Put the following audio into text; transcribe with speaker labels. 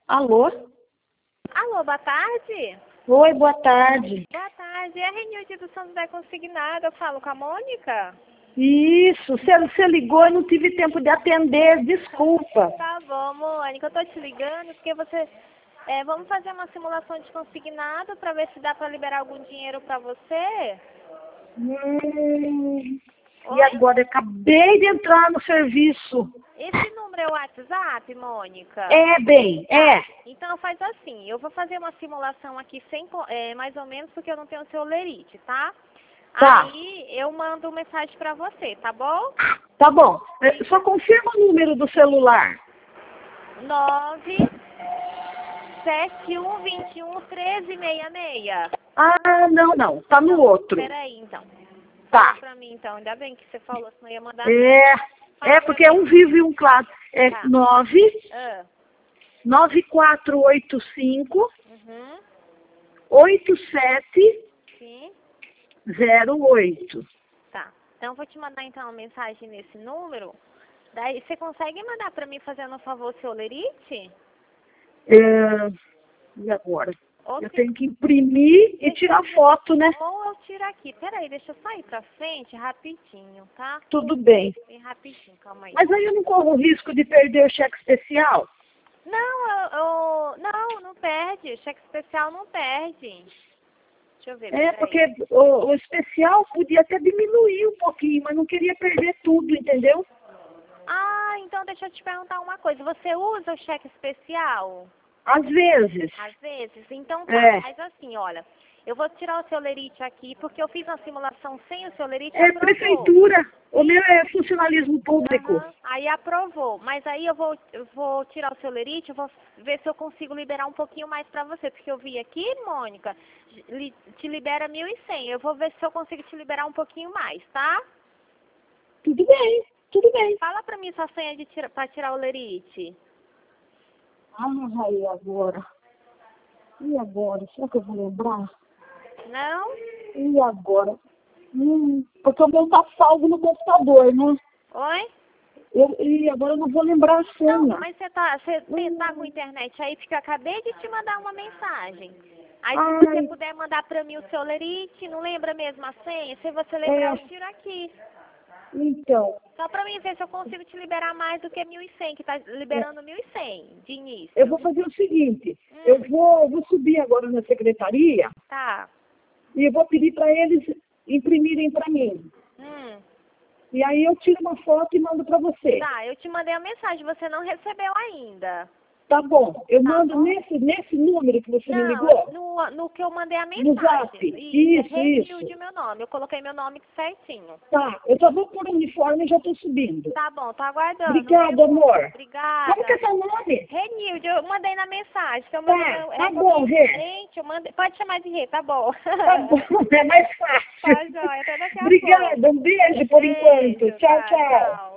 Speaker 1: Alô?
Speaker 2: Alô, boa tarde.
Speaker 1: Oi, boa tarde.
Speaker 2: Boa tarde. É a Renilde do São José Consignado. Eu falo com a Mônica?
Speaker 1: Isso, você ligou e não tive tempo de atender, desculpa.
Speaker 2: Tá bom, Mônica. Eu tô te ligando porque você... vamos fazer uma simulação de consignado para ver se dá para liberar algum dinheiro para você?
Speaker 1: E
Speaker 2: Oi?
Speaker 1: agora? Eu acabei de entrar no serviço.
Speaker 2: Esse número é o WhatsApp, Mônica?
Speaker 1: É, bem, é.
Speaker 2: Então faz assim, eu vou fazer uma simulação aqui mais ou menos porque eu não tenho seu lerite, tá?
Speaker 1: Tá.
Speaker 2: Aí eu mando mensagem pra você, tá bom?
Speaker 1: Tá bom. Só confirma o número do celular.
Speaker 2: 971211366.
Speaker 1: Ah, não. Tá no outro.
Speaker 2: Peraí, então.
Speaker 1: Tá.
Speaker 2: Fala pra mim, então. Ainda bem que você falou, senão eu ia mandar...
Speaker 1: É porque é um vivo e um claro. É
Speaker 2: Tá.
Speaker 1: 9485
Speaker 2: Uhum.
Speaker 1: 8708.
Speaker 2: Sim. Tá. Então eu vou te mandar então uma mensagem nesse número. Daí você consegue mandar pra mim fazendo um favor seu lerite?
Speaker 1: E agora?
Speaker 2: Ou
Speaker 1: Eu
Speaker 2: se-
Speaker 1: tenho que imprimir e tirar foto, né?
Speaker 2: Ou eu tiro aqui. Peraí, deixa eu só ir pra frente rapidinho, tá?
Speaker 1: Tudo bem.
Speaker 2: Bem rapidinho, calma aí.
Speaker 1: Mas aí eu não corro o risco de perder o cheque especial?
Speaker 2: Não, não perde. O cheque especial não perde. Deixa eu ver, peraí.
Speaker 1: Porque o especial podia até diminuir um pouquinho, mas não queria perder tudo, entendeu?
Speaker 2: Ah, então deixa eu te perguntar uma coisa. Você usa o cheque especial?
Speaker 1: Às vezes.
Speaker 2: Às vezes? Então tá, mas assim, olha, eu vou tirar o seu lerite aqui, porque eu fiz uma simulação sem o seu lerite e
Speaker 1: É
Speaker 2: aprovou.
Speaker 1: prefeitura. O meu é funcionalismo público.
Speaker 2: Aham, aí aprovou, mas aí eu vou tirar o seu lerite, eu vou ver se eu consigo liberar um pouquinho mais pra você, porque eu vi aqui, Mônica, te libera 1.100, eu vou ver se eu consigo te liberar um pouquinho mais, tá?
Speaker 1: Tudo bem, tudo bem.
Speaker 2: Fala pra mim sua senha pra tirar o lerite.
Speaker 1: E agora? E agora? Será que eu vou lembrar?
Speaker 2: Não?
Speaker 1: E agora? Porque o meu tá salvo no computador, né?
Speaker 2: Oi?
Speaker 1: E agora eu não vou lembrar a senha.
Speaker 2: Não, mas você tá com internet aí, porque eu acabei de te mandar uma mensagem. Aí se você puder mandar pra mim o seu lerite, não lembra mesmo a senha? Se você lembrar, eu tiro aqui.
Speaker 1: Então,
Speaker 2: Só pra mim ver se eu consigo te liberar mais do que 1.100, que tá liberando 1.100 de início.
Speaker 1: eu vou fazer o seguinte, eu vou subir agora na secretaria
Speaker 2: Tá.
Speaker 1: e eu vou pedir para eles imprimirem para mim. E aí eu tiro uma foto e mando para você.
Speaker 2: Tá, eu te mandei a mensagem, você não recebeu ainda.
Speaker 1: Tá bom, eu mando nesse número que você me ligou?
Speaker 2: No que eu mandei a mensagem.
Speaker 1: No Zap. Isso.
Speaker 2: Renilde meu nome, eu coloquei meu nome certinho.
Speaker 1: Tá, eu só vou por uniforme e já tô subindo.
Speaker 2: Tá bom, tô aguardando.
Speaker 1: Obrigada, amor.
Speaker 2: Obrigada.
Speaker 1: Como que é seu nome?
Speaker 2: Renilde, eu mandei na mensagem. Então
Speaker 1: Tá bom, Rê.
Speaker 2: Gente, eu mandei. Pode chamar de Rê, tá bom.
Speaker 1: Tá bom, é mais fácil.
Speaker 2: Tá, joia. Até daqui a pouco.
Speaker 1: Obrigada, um beijo por enquanto. Tchau.
Speaker 2: Tchau.